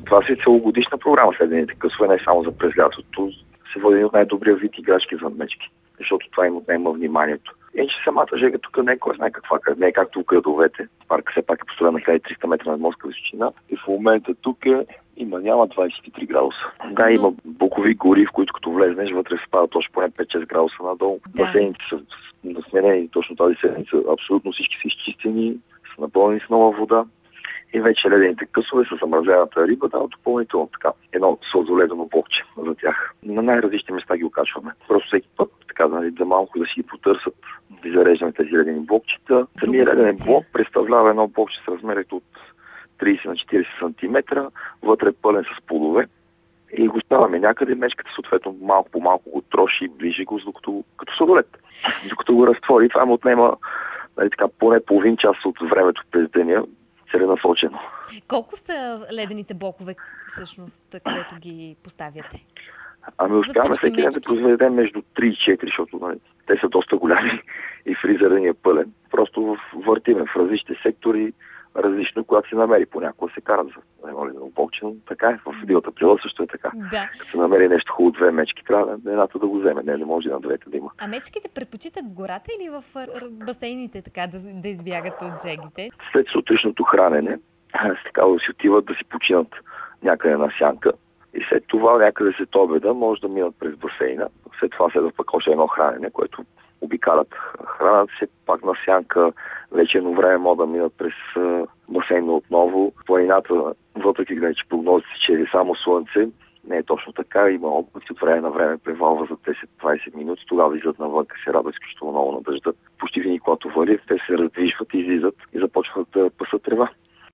Това си е целогодишна програма следените късове, не само за през лятото. Се води от най-добрия вид играчки за мечки, защото това им отнема вниманието. И че самата жега тук не е кой знае каква, не е както в градовете. Парка все пак е построен на 1300 метра над морска височина. И в момента тук няма 23 градуса. Да, има букови гори, в които като влезнеш, вътре спадат още поне 5-6 градуса надолу. Да. Басейните са сменени точно тази седмица. Абсолютно всички са изчистени, са напълнени с нова вода. И вече ледените късове с замразената риба дават допълнително така едно сладоледено бокче за тях. На най-различни места ги окачваме. Просто всеки път, така за малко да си ги потърсят, да зареждаме тези ледени блокчета. Самият леден блок представлява едно бокче с размерите от 30 на 40 см, вътре пълен с плодове. И го ставаме някъде, мечката съответно малко по малко го троши и ближи го като сладолед. Докато го разтвори, това му отнема поне половин час от времето през деня, целенасочено. Колко са ледените блокове всъщност, където ги поставяте? Успяваме всеки ден да произведем между 3 и 4, защото те са доста голями и фризерът ни е пълен. Просто въртиме в различни сектори, различно, когато се намери. Понякога се карат за ледено блокче, но така е. В Дилата прила също е така. Да. Като се намери нещо хубаво, 2 мечки, трябва едната да го вземе. Не може на двете да има. А мечките предпочитат в гората или в басейните така да избягат от жегите? След сутрешното хранене, така да си отиват да си починат някъде на сянка. И след това някъде след обеда може да минат през басейна. След това следва пък още едно хранене, което обикалят храната се пак на сянка. Вечерно време могат да минат през басейна отново. Планината, въпреки че прогнозите, че е само слънце, не е точно така. Има облаци от време на време, превалва за 10-20 минути. Тогава излизат навън, се радва изключително много на дъжда. Почти винаги, когато вали, те се раздвижват, излизат и започват да пасат трева.